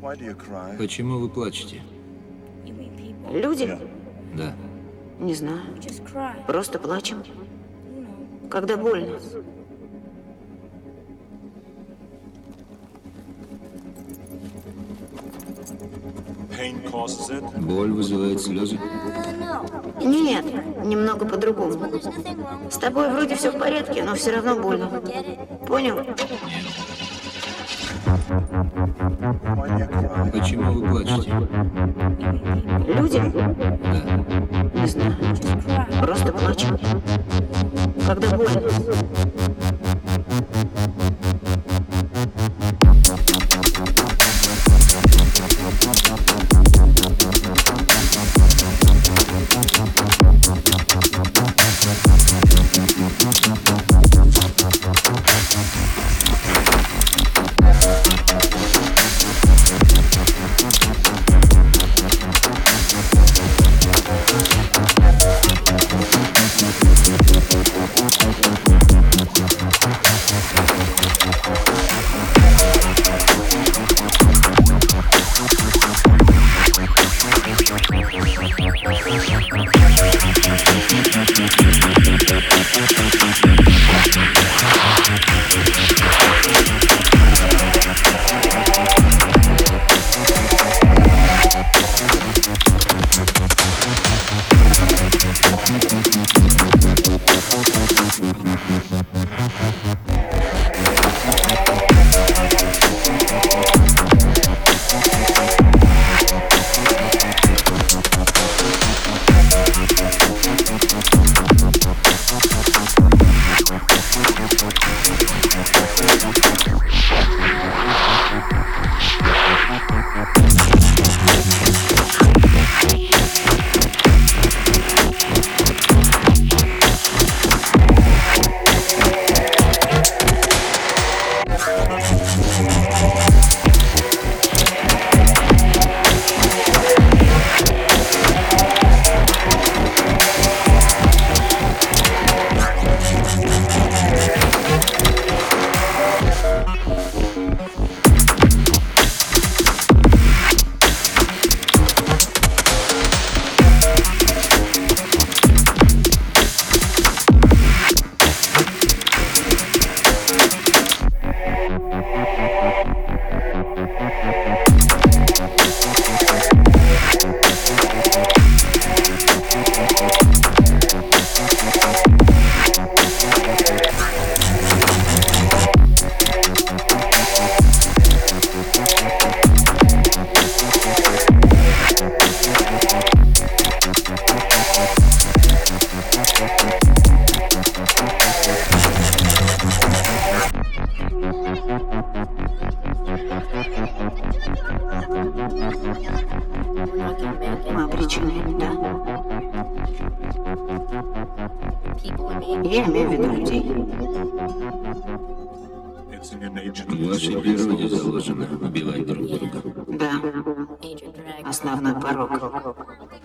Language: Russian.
Почему вы плачете? Люди? Да. Не знаю. Просто плачем. Когда больно. Боль вызывает слезы? Нет, немного по-другому. С тобой вроде все в порядке, но все равно больно. Понял? Почему вы плачете? Люди? Да. Не знаю. Просто плачем. Когда больно. Мы обречены, да. Я имею в виду людей. В вашей природе заложено убивать друг друга. Да. Основной порог.